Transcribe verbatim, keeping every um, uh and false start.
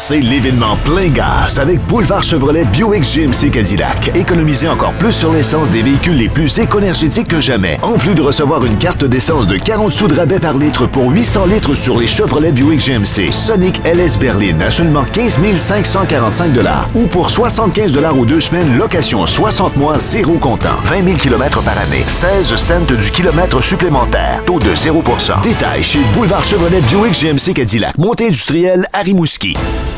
C'est l'événement plein gaz avec Boulevard Chevrolet Buick G M C Cadillac. Économisez encore plus sur l'essence des véhicules les plus éco-énergétiques que jamais. En plus de recevoir une carte d'essence de quarante sous de rabais par litre pour huit cents litres sur les Chevrolet Buick G M C. Sonic L S Berlin à seulement quinze mille cinq cent quarante-cinq dollars ou pour soixante-quinze dollars aux deux semaines, location soixante mois, zéro comptant. vingt mille kilomètres par année, seize cents du kilomètre supplémentaire. Taux de zéro pour cent. Détails chez Boulevard Chevrolet Buick G M C Cadillac. Montée industrielle à Rimouski.